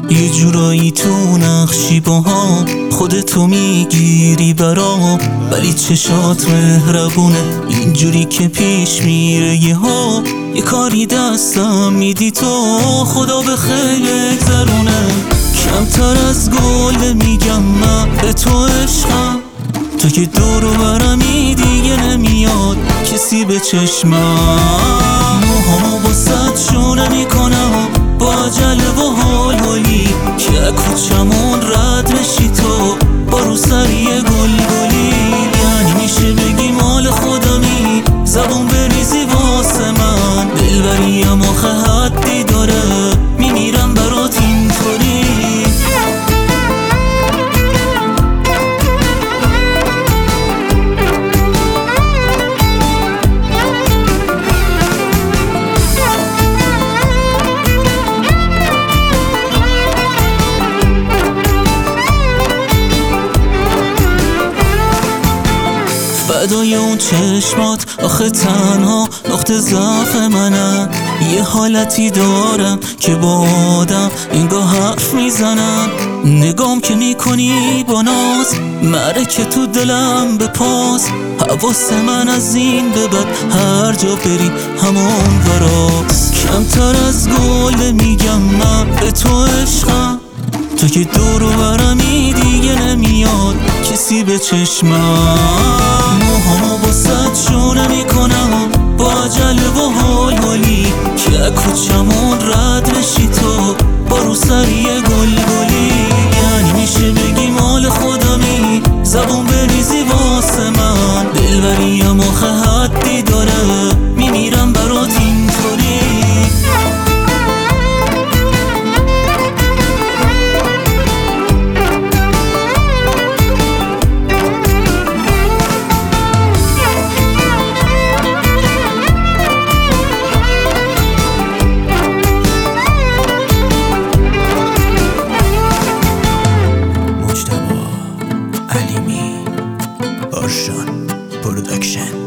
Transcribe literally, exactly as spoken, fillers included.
یه جورایی تو نقشی با هم، خودتو میگیری برام، ولی چشات مهربونه اینجوری که پیش میره یه ها. یه کاری دستم میدی تو، خدا به خیر بگذرونه. کمتر از گل میگم من به تو عشقم، تو که دور و برمی دیگه نمیاد کسی به چشمم. موهامو با صد شونه میکنم با عجله و حال حالی، که کوچمون رد بشی تو با رو سری گل گلی. یعنی میشه بگی مال خودمی، زبون بریزی واسه من، دلبری اما حدی داره، میمیرم برات اینطوری. فدای اون چشمات آخه تنها نقطه ضعف منم. یه حالتی دارم که با آدم انگاه حرف میزنم، نگام که میکنی با ناز، معرکه تو دلم به پاس. حواس من از این به بعد هر جا بری همون وراست. کمتر از گل میگم من به تو عشقم، تو که دور و برمی دیگه نمیاد کسی به چشمم. موهامو با صد شونه میکنم با عجله و حال حالی، که کوچمون رد بشی تو با رو سری گل گلی. یعنی میشه بگی مال خودمی، زبون بریزی واسه من، دلبری اما حدی داره، میمیرم برات اینطوری. علیمی، آرشان پروداکشن.